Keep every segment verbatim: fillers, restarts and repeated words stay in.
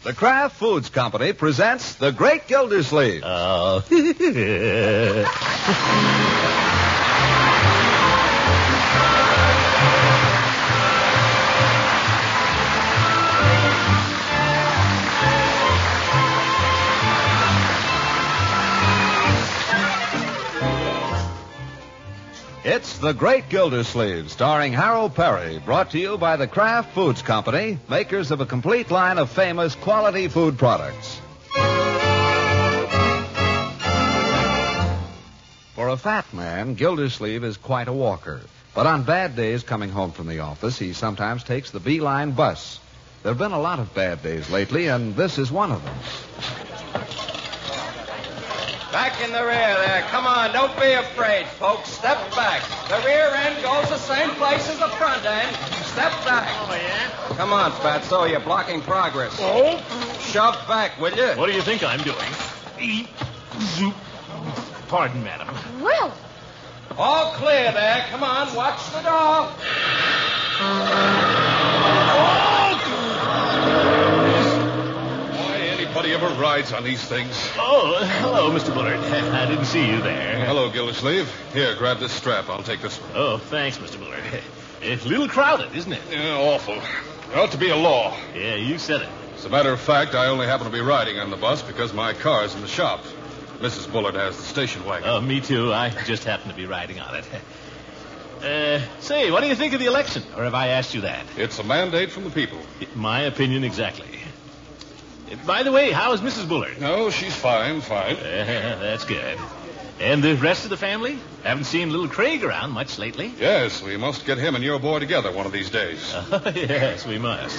The Kraft Foods Company presents The Great Gildersleeve. Oh. It's The Great Gildersleeve, starring Harold Perry, brought to you by the Kraft Foods Company, makers of a complete line of famous quality food products. For a fat man, Gildersleeve is quite a walker. But on bad days coming home from the office, he sometimes takes the B-Line bus. There have been a lot of bad days lately, and this is one of them. Back in the rear there. Come on, don't be afraid, folks. Step back. The rear end goes the same place as the front end. Step back. Oh, yeah? Come on, Fatso. You're blocking progress. Oh? Shove back, will you? What do you think I'm doing? Eep, zoop. Pardon, madam. Well. All clear there. Come on, watch the door. Anybody ever rides on these things? Oh, hello, Mister Bullard. I didn't see you there. Hello, Gildersleeve. Here, grab this strap. I'll take this one. Oh, thanks, Mister Bullard. It's a little crowded, isn't it? Yeah, awful. There ought to be a law. Yeah, you said it. As a matter of fact, I only happen to be riding on the bus because my car's in the shop. Missus Bullard has the station wagon. Oh, me too. I just happen to be riding on it. Uh, say, what do you think of the election? Or have I asked you that? It's a mandate from the people. My opinion exactly. By the way, how is Missus Bullard? No, she's fine, fine. Uh, that's good. And the rest of the family? Haven't seen little Craig around much lately. Yes, we must get him and your boy together one of these days. Oh, yes, we must.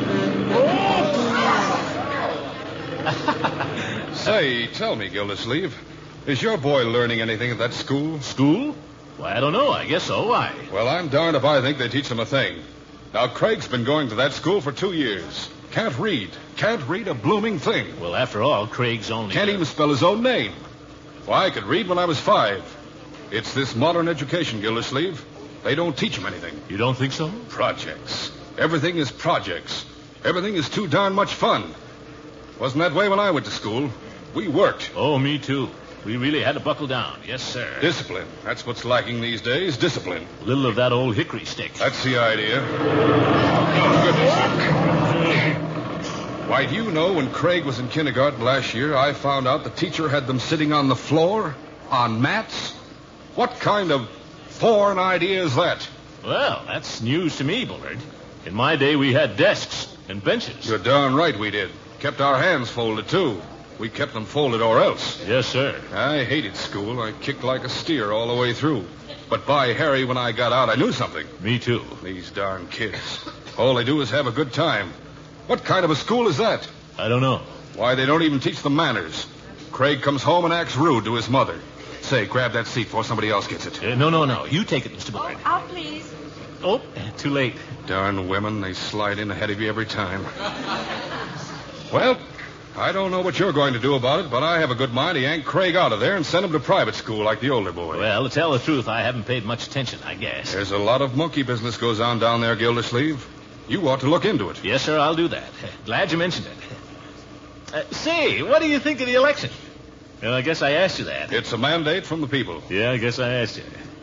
Say, tell me, Gildersleeve, is your boy learning anything at that school? School? Well, I don't know. I guess so. Why? Well, I'm darned if I think they teach him a thing. Now, Craig's been going to that school for two years. Can't read. Can't read a blooming thing. Well, after all, Craig's only... Can't uh... even spell his own name. Why, I could read when I was five. It's this modern education, Gildersleeve. They don't teach him anything. You don't think so? Projects. Everything is projects. Everything is too darn much fun. Wasn't that way when I went to school. We worked. Oh, me too. We really had to buckle down. Yes, sir. Discipline. That's what's lacking these days. Discipline. A little of that old hickory stick. That's the idea. Oh, goodness. Why, do you know when Craig was in kindergarten last year, I found out the teacher had them sitting on the floor, on mats? What kind of foreign idea is that? Well, that's news to me, Bullard. In my day, we had desks and benches. You're darn right we did. Kept our hands folded, too. We kept them folded or else. Yes, sir. I hated school. I kicked like a steer all the way through. But by Harry, when I got out, I knew something. Me too. These darn kids. All they do is have a good time. What kind of a school is that? I don't know. Why, they don't even teach them manners. Craig comes home and acts rude to his mother. Say, grab that seat before somebody else gets it. Uh, no, no, no. You take it, Mister Bullard. Oh, out, please. Oh, too late. Darn women, they slide in ahead of you every time. Well, I don't know what you're going to do about it, but I have a good mind to yank Craig out of there and send him to private school like the older boy. Well, to tell the truth, I haven't paid much attention, I guess. There's a lot of monkey business goes on down there, Gildersleeve. You ought to look into it. Yes, sir, I'll do that. Glad you mentioned it. Uh, say, what do you think of the election? Well, I guess I asked you that. It's a mandate from the people. Yeah, I guess I asked you.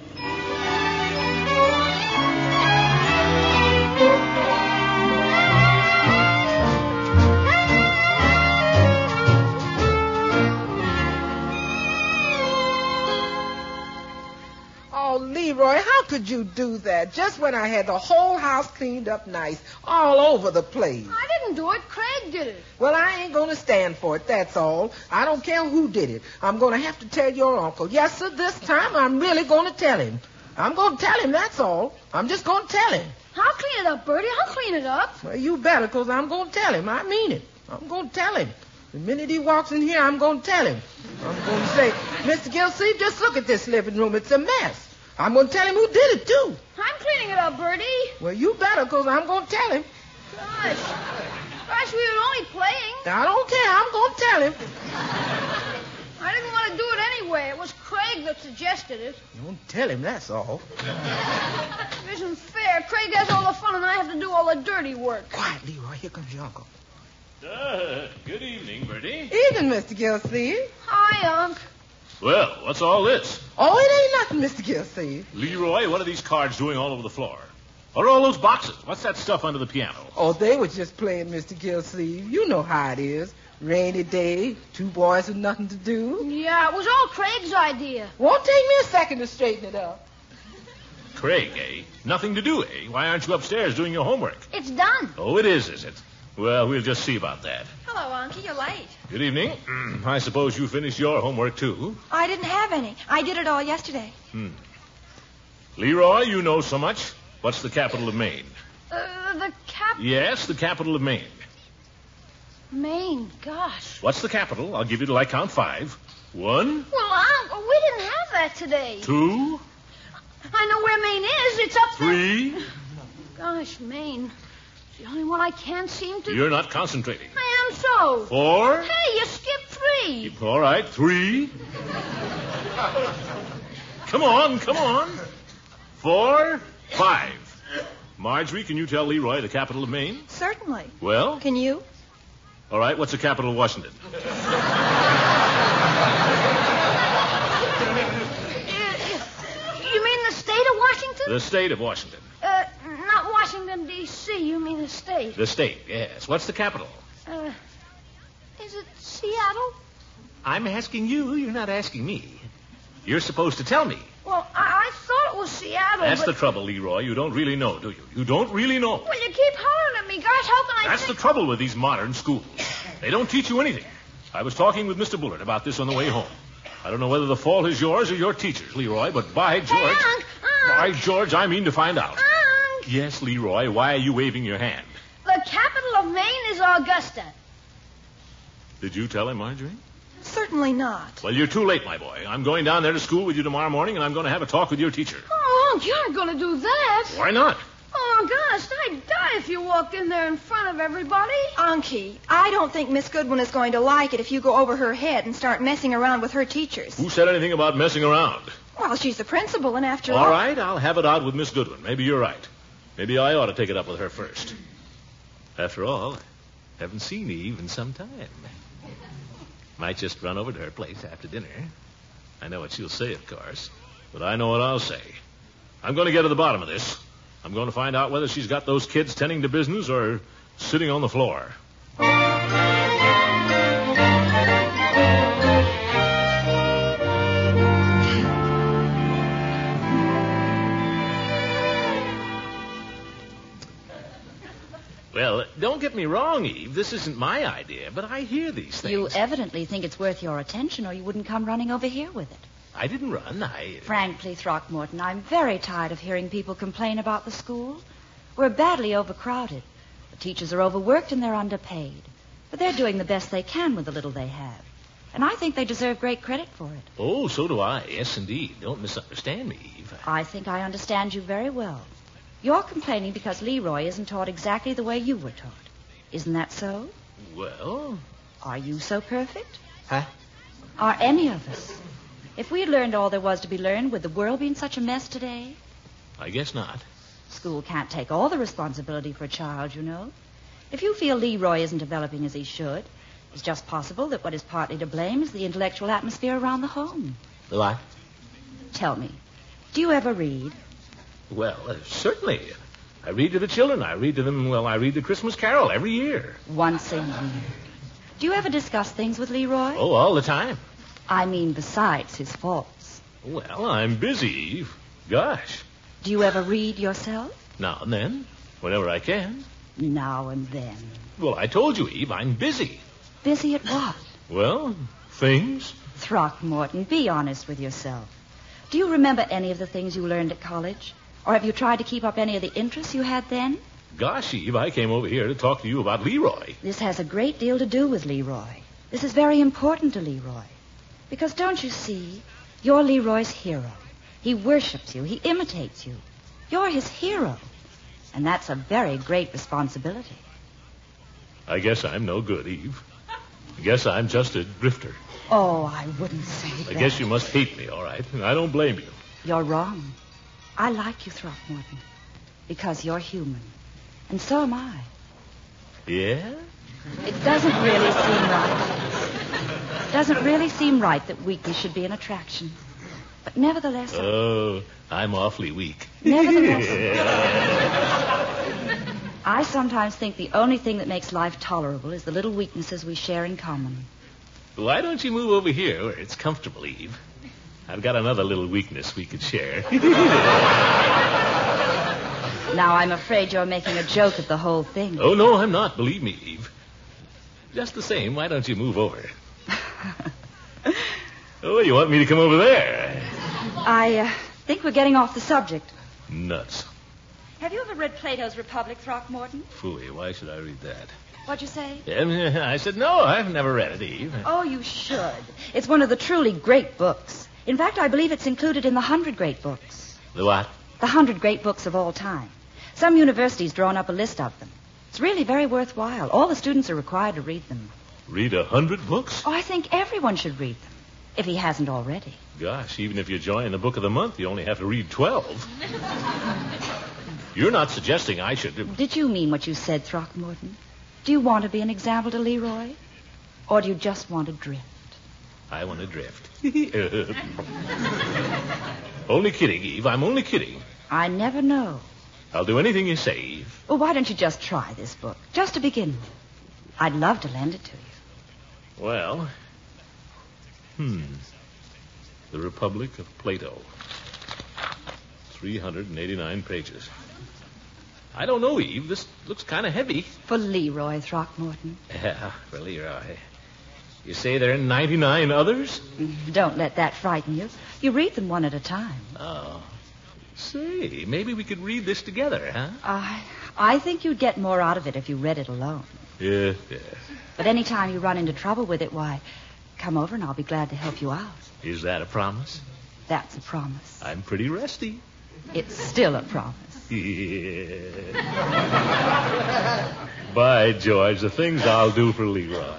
Leroy, how could you do that? Just when I had the whole house cleaned up nice, all over the place. I didn't do it. Craig did it. Well, I ain't going to stand for it, that's all. I don't care who did it. I'm going to have to tell your uncle. Yes, sir, this time I'm really going to tell him. I'm going to tell him, that's all. I'm just going to tell him. I'll clean it up, Bertie. I'll clean it up. Well, you better, because I'm going to tell him. I mean it. I'm going to tell him. The minute he walks in here, I'm going to tell him. I'm going to say, Mister Gilsey, just look at this living room. It's a mess. I'm going to tell him who did it, too. I'm cleaning it up, Bertie. Well, you better, because I'm going to tell him. Gosh. Gosh, we were only playing. I don't care. I'm going to tell him. I didn't want to do it anyway. It was Craig that suggested it. Don't tell him, that's all. It isn't fair. Craig has all the fun, and I have to do all the dirty work. Quiet, Leroy. Here comes your uncle. Uh, good evening, Bertie. Evening, Mister Gilsey. Hi, Unc. Well, what's all this? Oh, it ain't nothing, Mister Gilsey. Leroy, what are these cards doing all over the floor? What are all those boxes? What's that stuff under the piano? Oh, they were just playing, Mister Gilsey. You know how it is. Rainy day, two boys with nothing to do. Yeah, it was all Craig's idea. Won't take me a second to straighten it up. Craig, eh? Nothing to do, eh? Why aren't you upstairs doing your homework? It's done. Oh, it is, is it? Well, we'll just see about that. Hello, Unky. You're late. Good evening. I suppose you finished your homework, too. I didn't have any. I did it all yesterday. Hmm. Leroy, you know so much. What's the capital of Maine? Uh, the cap... Yes, the capital of Maine. Maine, gosh. What's the capital? I'll give you till I count five. One, Well, Unc, we didn't have that today. two, I know where Maine is. It's up there. three. Gosh, Maine. It's the only one I can't seem to... You're not concentrating. I am so. Four. Hey, you skipped three. All right, three. Come on, come on. Four, five. Marjorie, can you tell Leroy the capital of Maine? Certainly. Well, Can you? all right, what's the capital of Washington? Uh, you mean the state of Washington? The state of Washington. Uh, not Washington, D C You mean the state. The state, yes. What's the capital? Uh, is it Seattle? I'm asking you. You're not asking me. You're supposed to tell me. Well, I, I thought it was Seattle, That's but... the trouble, Leroy. You don't really know, do you? You don't really know. Well, you keep hollering at me. Gosh, how can I That's the think... trouble with these modern schools. They don't teach you anything. I was talking with Mister Bullard about this on the way home. I don't know whether the fault is yours or your teacher's, Leroy, but by George... Hey, Unc, Unc. By George, I mean to find out. Unc. Yes, Leroy, why are you waving your hand? The capital of Maine is Augusta. Did you tell him, Marjorie? Certainly not. Well, you're too late, my boy. I'm going down there to school with you tomorrow morning, and I'm going to have a talk with your teacher. Oh, Unc, you aren't going to do that. Why not? Oh, gosh, I'd die if you walked in there in front of everybody. Unky, I don't think Miss Goodwin is going to like it if you go over her head and start messing around with her teachers. Who said anything about messing around? Well, she's the principal, and after all... All right, I'll have it out with Miss Goodwin. Maybe you're right. Maybe I ought to take it up with her first. After all, I haven't seen Eve in some time. Might just run over to her place after dinner. I know what she'll say, of course, but I know what I'll say. I'm going to get to the bottom of this. I'm going to find out whether she's got those kids tending to business or sitting on the floor. Well, don't get me wrong, Eve. This isn't my idea, but I hear these things. You evidently think it's worth your attention, or you wouldn't come running over here with it. I didn't run. I... Frankly, Throckmorton, I'm very tired of hearing people complain about the school. We're badly overcrowded. The teachers are overworked and they're underpaid. But they're doing the best they can with the little they have. And I think they deserve great credit for it. Oh, so do I. Yes, indeed. Don't misunderstand me, Eve. I think I understand you very well. You're complaining because Leroy isn't taught exactly the way you were taught. Isn't that so? Well... Are you so perfect? Huh? Are any of us? If we had learned all there was to be learned, would the world be in such a mess today? I guess not. School can't take all the responsibility for a child, you know. If you feel Leroy isn't developing as he should, it's just possible that what is partly to blame is the intellectual atmosphere around the home. What? Tell me, do you ever read? Well, uh, certainly. I read to the children. I read to them, well, I read the Christmas Carol every year. Once a year. Do you ever discuss things with Leroy? Oh, all the time. I mean, besides his faults. Well, I'm busy, Eve. Gosh. Do you ever read yourself? Now and then, whenever I can. Now and then. Well, I told you, Eve, I'm busy. Busy at what? Well, things. Throckmorton, be honest with yourself. Do you remember any of the things you learned at college? Or have you tried to keep up any of the interests you had then? Gosh, Eve, I came over here to talk to you about Leroy. This has a great deal to do with Leroy. This is very important to Leroy. Because don't you see, you're Leroy's hero. He worships you. He imitates you. You're his hero. And that's a very great responsibility. I guess I'm no good, Eve. I guess I'm just a drifter. Oh, I wouldn't say I that. guess you must hate me, all right. And I don't blame you. You're wrong. I like you, Throckmorton, because you're human. And so am I. Yeah? It doesn't really seem right. It doesn't really seem right that weakness should be an attraction. But nevertheless... Oh, I'm awfully weak. Nevertheless... I sometimes think the only thing that makes life tolerable is the little weaknesses we share in common. Why don't you move over here where it's comfortable, Eve? I've got another little weakness we could share. Now, I'm afraid you're making a joke of the whole thing. Oh, no, I'm not. Believe me, Eve. Just the same, why don't you move over? Oh, you want me to come over there? I uh, think we're getting off the subject. Nuts. Have you ever read Plato's Republic, Throckmorton? Phooey, why should I read that? What'd you say? Um, I said, no, I've never read it, Eve. Oh, you should. It's one of the truly great books. In fact, I believe it's included in the hundred great books. The what? The hundred great books of all time. Some universities drawn up a list of them. It's really very worthwhile. All the students are required to read them. Read a hundred books? Oh, I think everyone should read them, if he hasn't already. Gosh, even if you join the book of the month, you only have to read twelve. You're not suggesting I should... Did you mean what you said, Throckmorton? Do you want to be an example to Leroy? Or do you just want to drift? I want to drift. Only kidding, Eve. I'm only kidding. I never know. I'll do anything you say, Eve. Well, why don't you just try this book, just to begin with? I'd love to lend it to you. Well, hmm. The Republic of Plato. three hundred eighty-nine pages. I don't know, Eve. This looks kind of heavy. For Leroy, Throckmorton. Yeah, for Leroy. You say there are ninety-nine others? Don't let that frighten you. You read them one at a time. Oh. Say, maybe we could read this together, huh? I, I think you'd get more out of it if you read it alone. Yeah, yeah. But any time you run into trouble with it, why, come over and I'll be glad to help you out. Is that a promise? That's a promise. I'm pretty rusty. It's still a promise. Yeah. By George, the things I'll do for Leroy.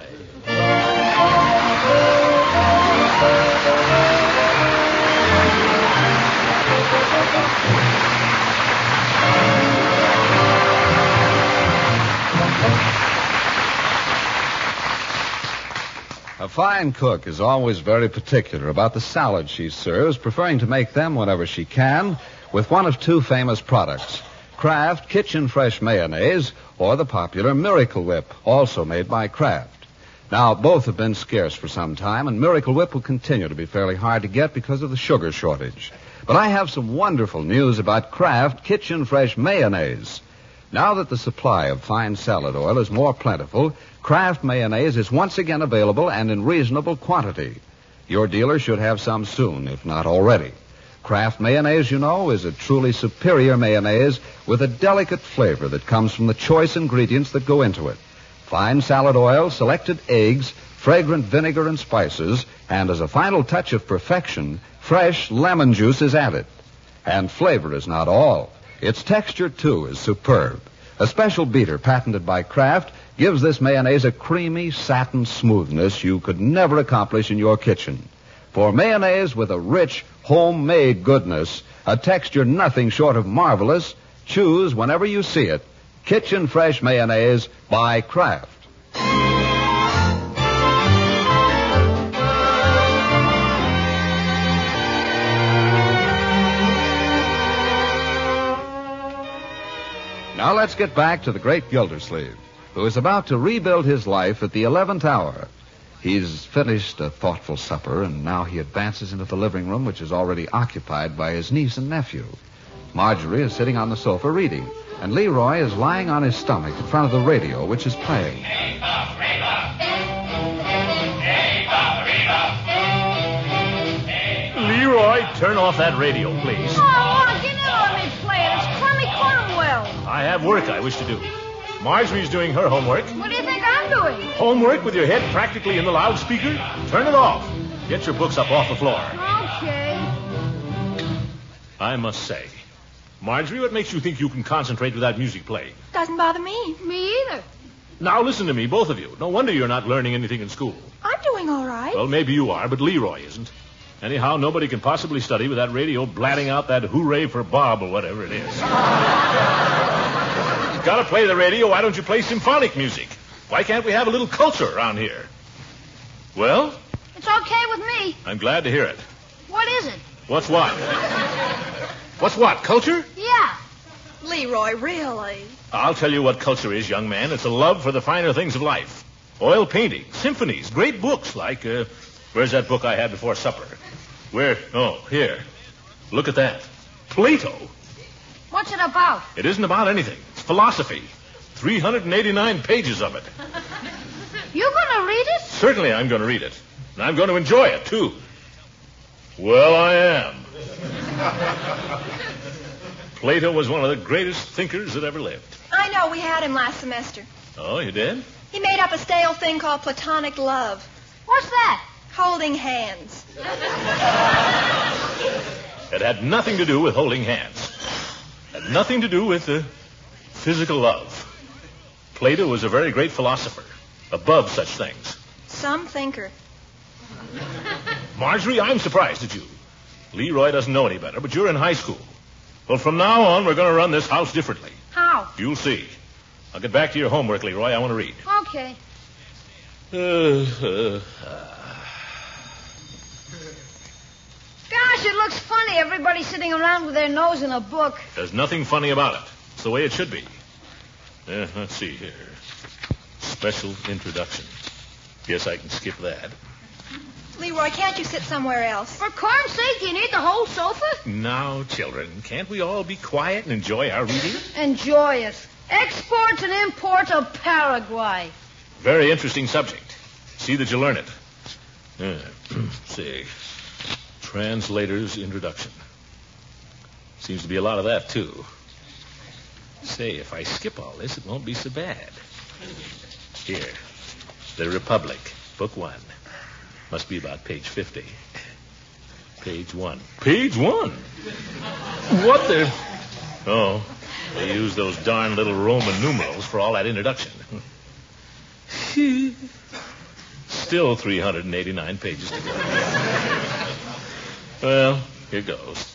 A fine cook is always very particular about the salads she serves, preferring to make them whenever she can with one of two famous products, Kraft Kitchen Fresh Mayonnaise or the popular Miracle Whip, also made by Kraft. Now, both have been scarce for some time, and Miracle Whip will continue to be fairly hard to get because of the sugar shortage. But I have some wonderful news about Kraft Kitchen Fresh Mayonnaise. Now that the supply of fine salad oil is more plentiful, Kraft Mayonnaise is once again available and in reasonable quantity. Your dealer should have some soon, if not already. Kraft Mayonnaise, you know, is a truly superior mayonnaise with a delicate flavor that comes from the choice ingredients that go into it. Fine salad oil, selected eggs, fragrant vinegar and spices, and as a final touch of perfection, fresh lemon juice is added. And flavor is not all. Its texture, too, is superb. A special beater patented by Kraft gives this mayonnaise a creamy satin smoothness you could never accomplish in your kitchen. For mayonnaise with a rich, homemade goodness, a texture nothing short of marvelous, choose whenever you see it, Kitchen Fresh Mayonnaise by Kraft. Now let's get back to the great Gildersleeve, who is about to rebuild his life at the eleventh hour. He's finished a thoughtful supper, and now he advances into the living room, which is already occupied by his niece and nephew. Marjorie is sitting on the sofa reading, and Leroy is lying on his stomach in front of the radio, which is playing. Leroy, turn off that radio, please. Oh, Mark, you never let me play it. It's Clemmy Cornwell. I have work I wish to do. Marjorie's doing her homework. What do you think I'm doing? Homework with your head practically in the loudspeaker? Turn it off. Get your books up off the floor. Okay. I must say, Marjorie, what makes you think you can concentrate with that music playing? Doesn't bother me. Me either. Now listen to me, both of you. No wonder you're not learning anything in school. I'm doing all right. Well, maybe you are, but Leroy isn't. Anyhow, nobody can possibly study with that radio blatting out that hooray for Bob or whatever it is. You've got to play the radio. Why don't you play symphonic music? Why can't we have a little culture around here? Well? It's okay with me. I'm glad to hear it. What is it? What's what? What's what? Culture? Yeah. Leroy, really? I'll tell you what culture is, young man. It's a love for the finer things of life. Oil paintings, symphonies, great books like, uh, where's that book I had before supper? Where? Oh, here. Look at that. Plato. What's it about? It isn't about anything. It's philosophy. three hundred eighty-nine pages of it. You gonna read it? Certainly I'm going to read it. And I'm going to enjoy it, too. Well, I am. Plato was one of the greatest thinkers that ever lived. I know. We had him last semester. Oh, you did? He made up a stale thing called platonic love. What's that? Holding hands. It had nothing to do with holding hands. It had nothing to do with uh, physical love. Plato was a very great philosopher, above such things. Some thinker. Marjorie, I'm surprised at you. Leroy doesn't know any better, but you're in high school. Well, from now on, we're going to run this house differently. How? You'll see. I'll get back to your homework, Leroy. I want to read. Okay. Uh, uh, uh. Gosh, it looks funny. Everybody sitting around with their nose in a book. There's nothing funny about it. It's the way it should be. Uh, let's see here. Special introduction. Guess I can skip that. Leroy, can't you sit somewhere else? For corn's sake, you need the whole sofa? Now, children, can't we all be quiet and enjoy our reading? Enjoy it. Export and import of Paraguay. Very interesting subject. See that you learn it. Uh, see. Translator's introduction. Seems to be a lot of that, too. Say, if I skip all this, it won't be so bad. Here. The Republic, book one. Must be about page fifty. Page one. Page one? What the... Oh, they use those darn little Roman numerals for all that introduction. Still three hundred eighty-nine pages to go. Well, here goes.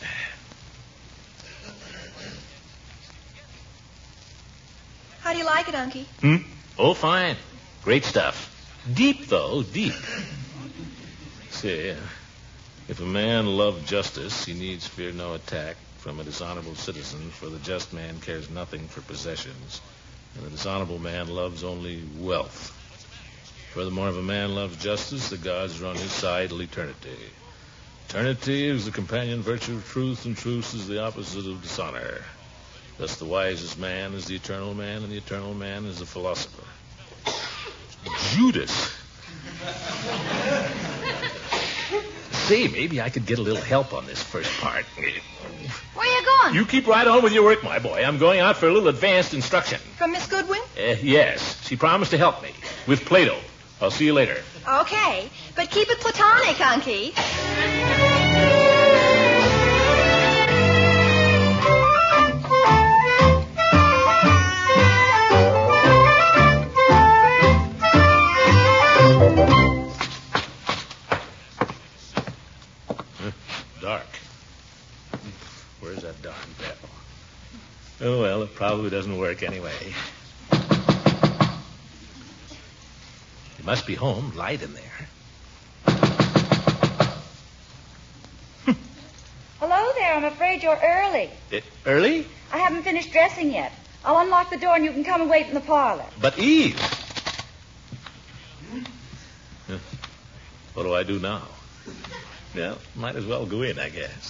How do you like it, Unky? Hmm? Oh, fine. Great stuff. Deep, though, deep. See, uh, if a man love justice, he needs fear no attack from a dishonorable citizen, for the just man cares nothing for possessions, and the dishonorable man loves only wealth. Furthermore, if a man loves justice, the gods are on his side till eternity. Eternity is the companion virtue of truth, and truth is the opposite of dishonor. Thus the wisest man is the eternal man, and the eternal man is the philosopher. Judas. Say, maybe I could get a little help on this first part. Where you going? You keep right on with your work, my boy. I'm going out for a little advanced instruction. From Miss Goodwin? Uh, yes. She promised to help me with Plato. I'll see you later. Okay, but keep it platonic, Unky. Dark. Where's that darn bell? Oh, well, it probably doesn't work anyway. You must be home. Light in there. Hello there. I'm afraid you're early. Uh, early? I haven't finished dressing yet. I'll unlock the door and you can come and wait in the parlor. But Eve. Uh, What do I do now? Well, might as well go in, I guess.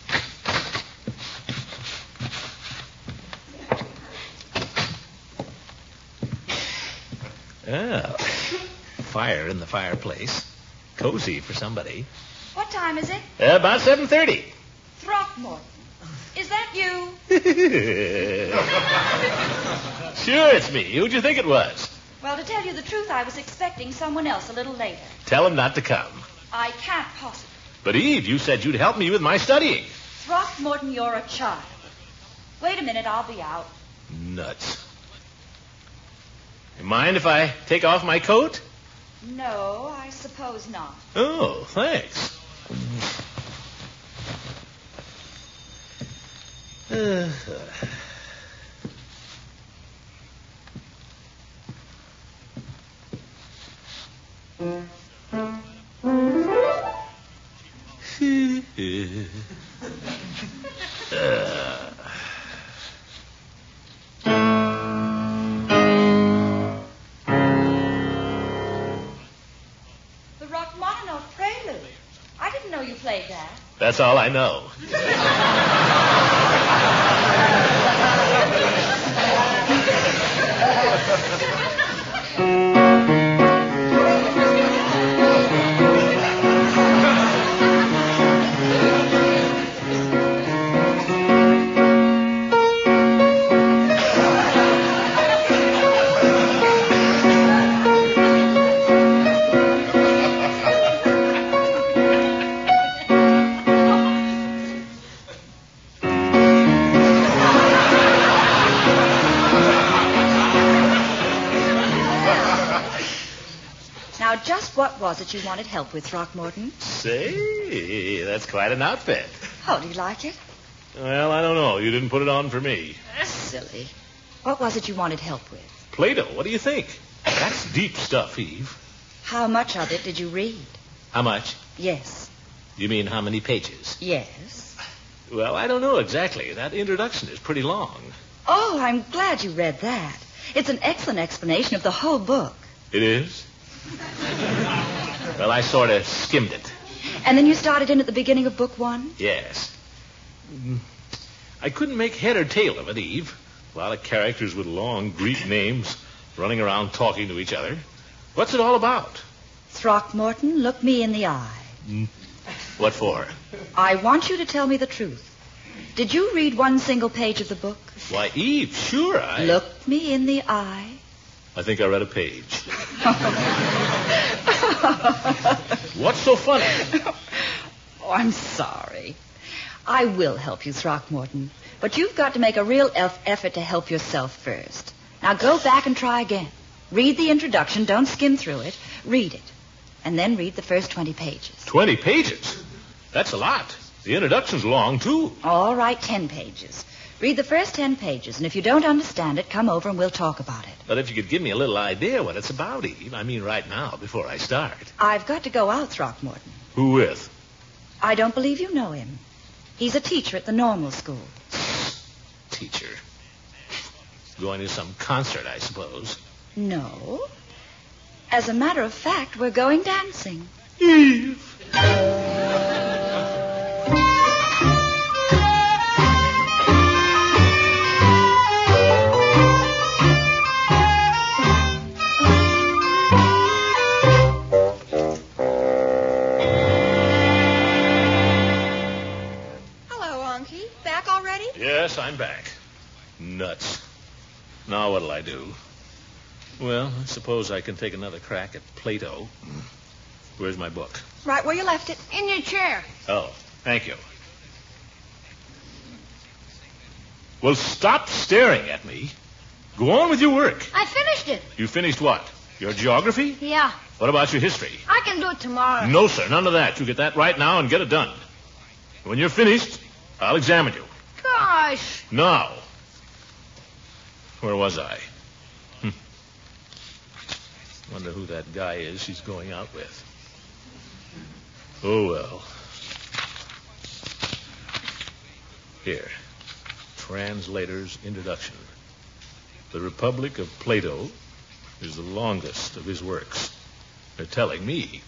Oh, fire in the fireplace. Cozy for somebody. What time is it? Uh, about seven thirty. Throckmorton. Is that you? Sure, it's me. Who'd you think it was? Well, to tell you the truth, I was expecting someone else a little later. Tell him not to come. I can't possibly. But, Eve, you said you'd help me with my studying. Throckmorton, you're a child. Wait a minute, I'll be out. Nuts. You mind if I take off my coat? No, I suppose not. Oh, thanks. played that? That's all I know. Now, just what was it you wanted help with, Throckmorton? Say, that's quite an outfit. Oh, do you like it? Well, I don't know. You didn't put it on for me. Silly. What was it you wanted help with? Plato, what do you think? That's deep stuff, Eve. How much of it did you read? How much? Yes. You mean how many pages? Yes. Well, I don't know exactly. That introduction is pretty long. Oh, I'm glad you read that. It's an excellent explanation of the whole book. It is? Well, I sort of skimmed it. And then you started in at the beginning of book one? Yes. I couldn't make head or tail of it, Eve. A lot of characters with long Greek names running around talking to each other. What's it all about? Throckmorton, look me in the eye. Mm. What for? I want you to tell me the truth. Did you read one single page of the book? Why, Eve, sure I... Look me in the eye. I think I read a page. What's so funny? Oh, I'm sorry. I will help you, Throckmorton. But you've got to make a real elf effort to help yourself first. Now go back and try again. Read the introduction. Don't skim through it. Read it. And then read the first twenty pages. Twenty pages? That's a lot. The introduction's long, too. All right, ten pages. Read the first ten pages, and if you don't understand it, come over and we'll talk about it. But if you could give me a little idea what it's about, Eve. I mean, right now, before I start. I've got to go out, Throckmorton. Who with? I don't believe you know him. He's a teacher at the normal school. Teacher? Going to some concert, I suppose. No. As a matter of fact, we're going dancing. Eve! Yes, I'm back. Nuts. Now what'll I do? Well, I suppose I can take another crack at Plato. Where's my book? Right where you left it. In your chair. Oh, thank you. Well, stop staring at me. Go on with your work. I finished it. You finished what? Your geography? Yeah. What about your history? I can do it tomorrow. No, sir, none of that. You get that right now and get it done. When you're finished, I'll examine you. Gosh. Now. Where was I? Hm. Wonder who that guy is she's going out with. Oh, well. Here. Translator's introduction. The Republic of Plato is the longest of his works. They're telling me.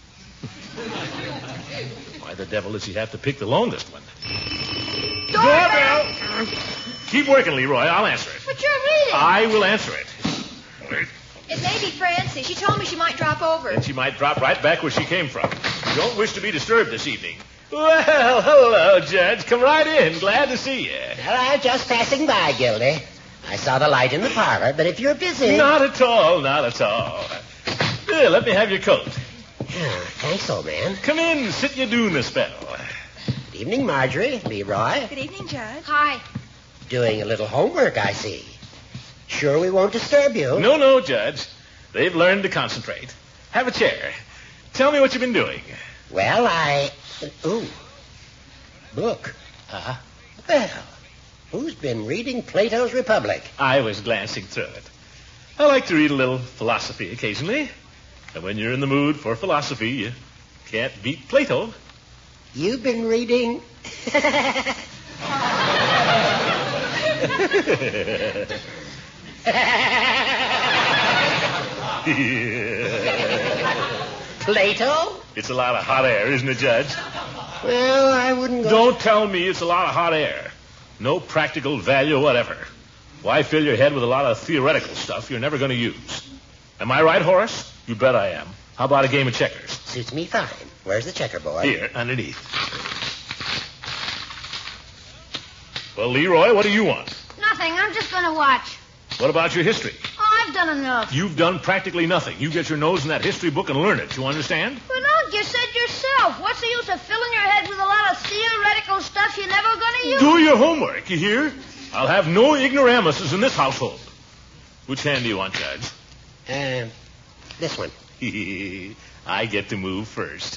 Why the devil does he have to pick the longest one? Doorbell! Keep working, Leroy. I'll answer it. But you're reading. I will answer it. Wait. It may be Francie. She told me she might drop over. And she might drop right back where she came from. You don't wish to be disturbed this evening. Well, hello, Judge. Come right in. Glad to see you. Well, I'm just passing by, Gildy. I saw the light in the parlor, but if you're busy... Not at all, not at all. Here, let me have your coat. Yeah, thanks, old man. Come in, sit you doon a spell. Good evening, Marjorie, Leroy. Good evening, Judge. Hi. Doing a little homework, I see. Sure we won't disturb you? No, no, Judge. They've learned to concentrate. Have a chair. Tell me what you've been doing. Well, I... Ooh. Book. Uh-huh. Well, who's been reading Plato's Republic? I was glancing through it. I like to read a little philosophy occasionally. And when you're in the mood for philosophy, you can't beat Plato. You've been reading... Yeah. Plato? It's a lot of hot air, isn't it, Judge? Well, I wouldn't go... Don't tell me it's a lot of hot air. No practical value whatever. Why fill your head with a lot of theoretical stuff you're never going to use? Am I right, Horace? You bet I am. How about a game of checkers? Suits me fine. Where's the checkerboard? Here, underneath. Well, Leroy, what do you want? Nothing. I'm just going to watch. What about your history? Oh, I've done enough. You've done practically nothing. You get your nose in that history book and learn it. You understand? But look, you said yourself. What's the use of filling your head with a lot of theoretical stuff you're never going to use? Do your homework, you hear? I'll have no ignoramuses in this household. Which hand do you want, Judge? Uh, this one. I get to move first.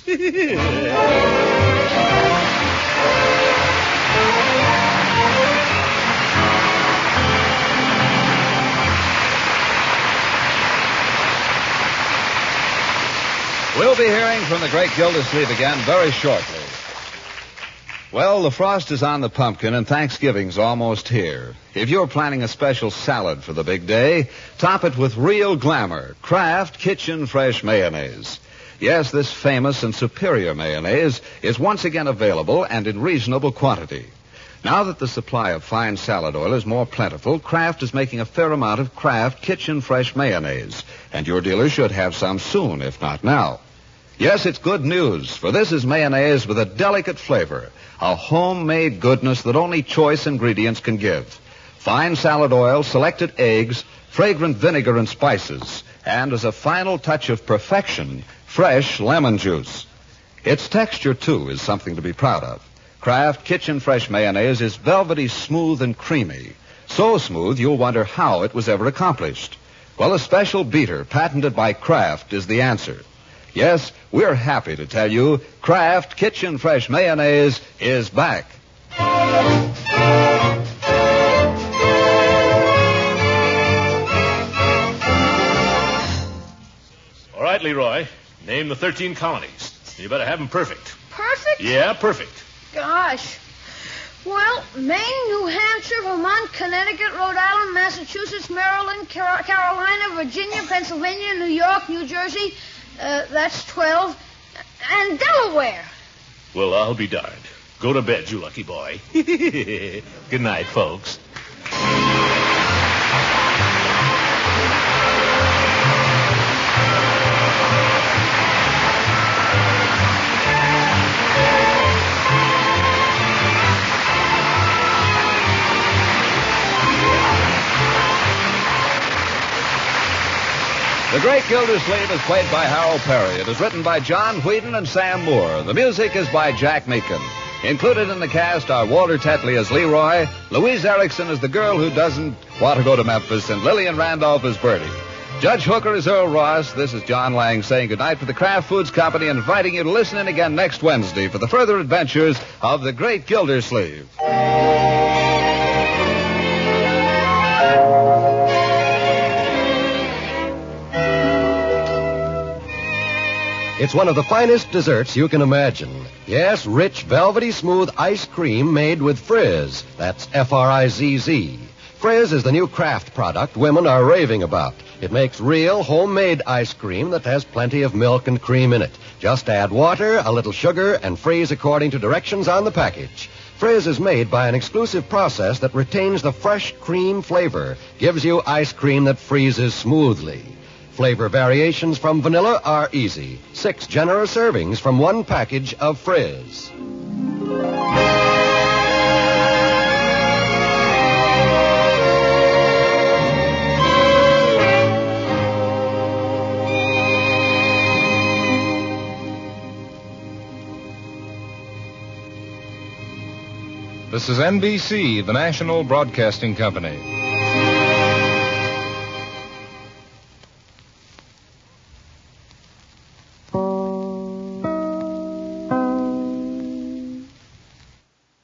We'll be hearing from the great Gildersleeve again very shortly. Well, the frost is on the pumpkin and Thanksgiving's almost here. If you're planning a special salad for the big day, top it with real glamour, Kraft Kitchen Fresh Mayonnaise. Yes, this famous and superior mayonnaise is once again available and in reasonable quantity. Now that the supply of fine salad oil is more plentiful, Kraft is making a fair amount of Kraft Kitchen Fresh Mayonnaise, and your dealer should have some soon, if not now. Yes, it's good news, for this is mayonnaise with a delicate flavor, a homemade goodness that only choice ingredients can give. Fine salad oil, selected eggs, fragrant vinegar and spices, and as a final touch of perfection, fresh lemon juice. Its texture, too, is something to be proud of. Kraft Kitchen Fresh Mayonnaise is velvety smooth and creamy. So smooth you'll wonder how it was ever accomplished. Well, a special beater patented by Kraft is the answer. Yes, we're happy to tell you Kraft Kitchen Fresh Mayonnaise is back. All right, Leroy. Name the thirteen colonies. You better have them perfect. Perfect? Yeah, perfect. Gosh. Well, Maine, New Hampshire, Vermont, Connecticut, Rhode Island, Massachusetts, Maryland, Car- Carolina, Virginia, Pennsylvania, New York, New Jersey. Uh, that's twelve. And Delaware. Well, I'll be darned. Go to bed, you lucky boy. Good night, folks. The Great Gildersleeve is played by Harold Perry. It is written by John Whedon and Sam Moore. The music is by Jack Meakin. Included in the cast are Walter Tetley as Leroy, Louise Erickson as the girl who doesn't want to go to Memphis, and Lillian Randolph as Bertie. Judge Hooker is Earl Ross. This is John Lang saying goodnight for the Kraft Foods Company and inviting you to listen in again next Wednesday for the further adventures of the Great Gildersleeve. It's one of the finest desserts you can imagine. Yes, rich, velvety smooth ice cream made with Frizz. That's F R I Z Z. Frizz is the new Kraft product women are raving about. It makes real, homemade ice cream that has plenty of milk and cream in it. Just add water, a little sugar, and freeze according to directions on the package. Frizz is made by an exclusive process that retains the fresh cream flavor, gives you ice cream that freezes smoothly. Flavor variations from vanilla are easy. Six generous servings from one package of Frizz. This is N B C, the national broadcasting company.